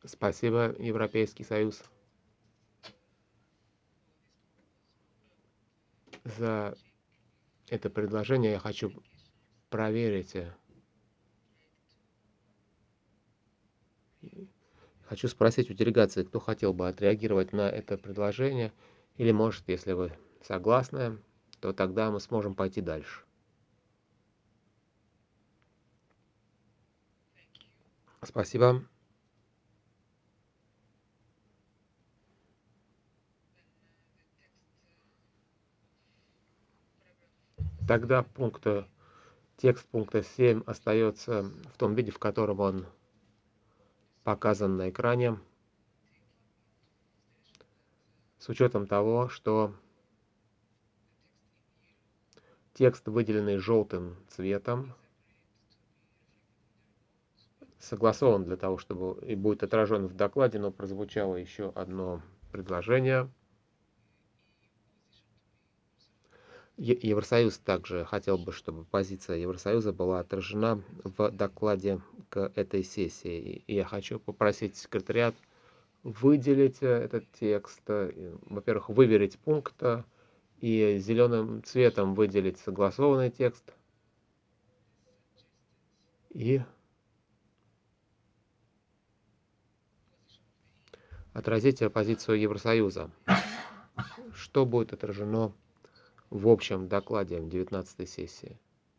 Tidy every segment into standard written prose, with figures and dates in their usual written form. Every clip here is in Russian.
Спасибо, Европейский Союз, за это предложение. Я хочу проверить, хочу спросить у делегации, кто хотел бы отреагировать на это предложение, или, может, если вы согласны, то тогда мы сможем пойти дальше. Спасибо. Тогда текст пункта 7 остается в том виде, в котором он показан на экране, с учетом того, что текст, выделенный желтым цветом, согласован для того, чтобы и будет отражен в докладе, но прозвучало еще одно предложение. Евросоюз также хотел бы, чтобы позиция Евросоюза была отражена в докладе к этой сессии. И я хочу попросить секретариат выделить этот текст, во-первых, выверить пункт и зеленым цветом выделить согласованный текст и отразить позицию Евросоюза, что будет отражено в общем докладе 19 сессии.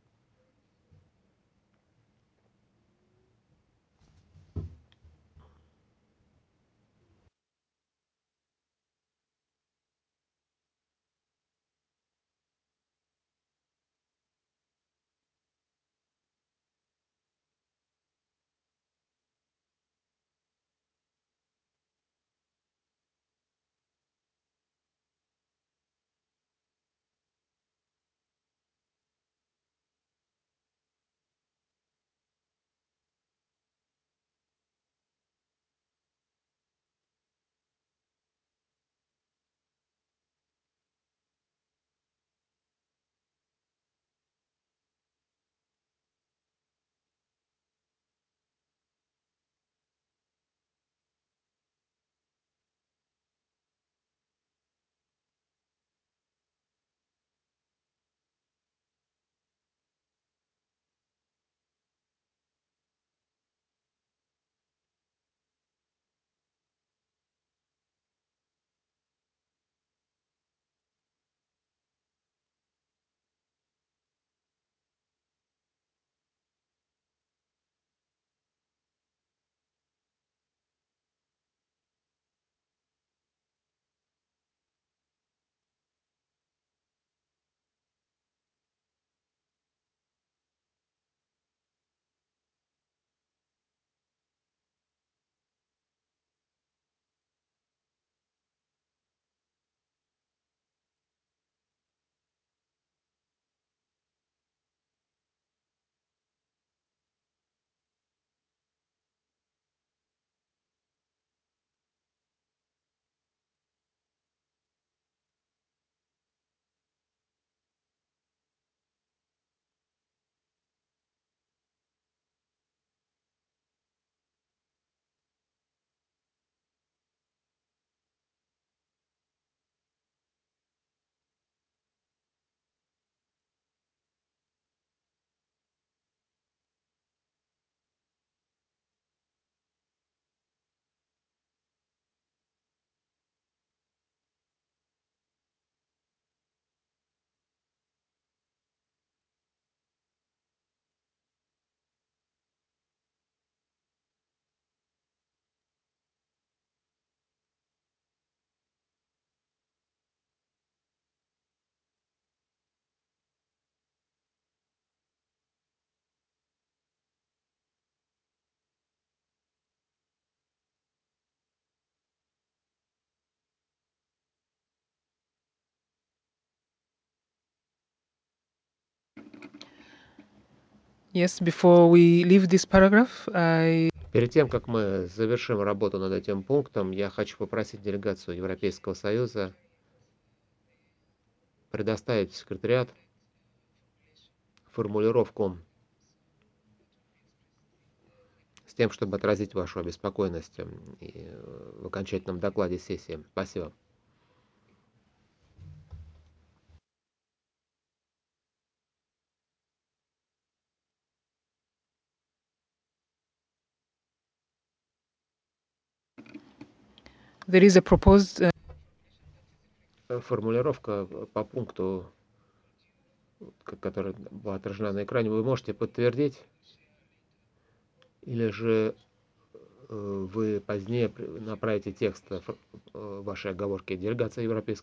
Yes, before we leave this paragraph, Перед тем, как мы завершим работу над этим пунктом, я хочу попросить делегацию Европейского Союза предоставить в секретариат формулировку с тем, чтобы отразить вашу обеспокоенность в окончательном докладе сессии. Спасибо. There is a proposed Формулировка по пункту, которая была отражена на экране, вы можете подтвердить, или же вы позднее направите текст вашей оговорки. Делегация Европейского